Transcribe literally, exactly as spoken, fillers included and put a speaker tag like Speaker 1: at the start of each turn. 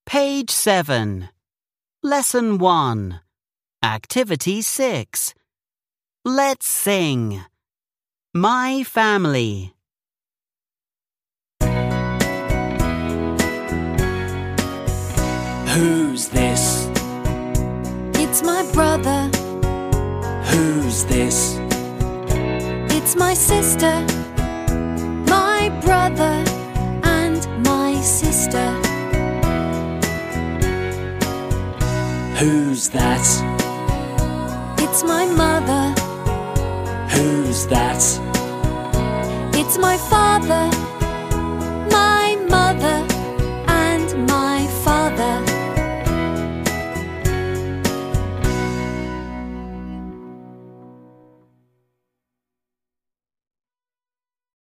Speaker 1: Page seven. Lesson one. Activity six. Let's sing. My family.
Speaker 2: Who's this?
Speaker 3: It's my brother.
Speaker 2: Who's this?
Speaker 3: It's my sister. My brother and my sister.
Speaker 2: Who's that?
Speaker 3: It's my mother.
Speaker 2: Who's that?
Speaker 3: It's my father.